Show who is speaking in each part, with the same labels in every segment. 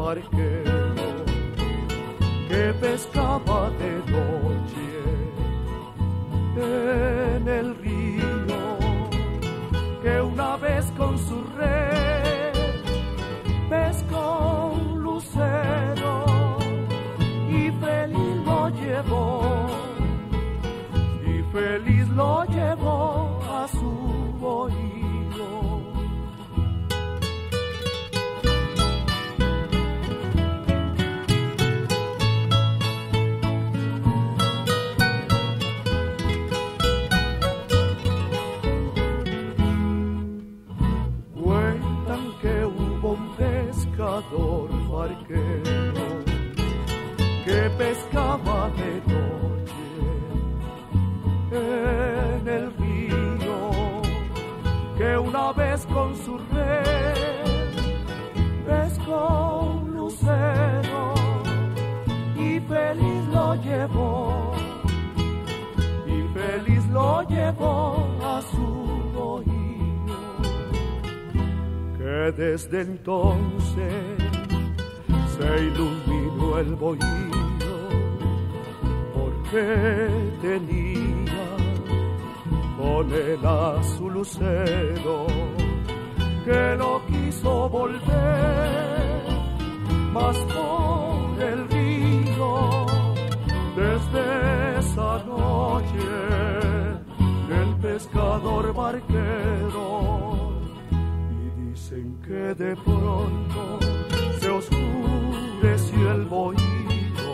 Speaker 1: barquero que pescaba de noche en el río, que una vez con su red pescó un lucero y feliz lo llevó, y feliz lo llevó a su bohío. Pescador barquero que pescaba de noche en el río, que una vez con su red pescó un lucero y feliz lo llevó, y feliz lo llevó a su bohío. Que desde entonces se iluminó el bohío, porque tenía con él a su lucero, que lo quiso volver, mas por el río. Desde esa noche el pescador barquero, dicen que de pronto se oscureció el bohío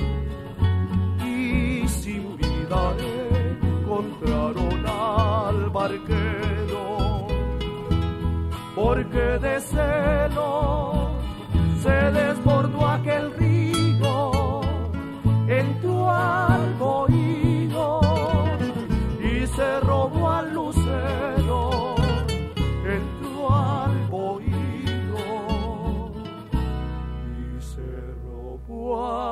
Speaker 1: y sin vida encontraron al barquero, porque de celo se desbordó aquel río, entró al bohío y se robó al lucero, entró al bohío y se robó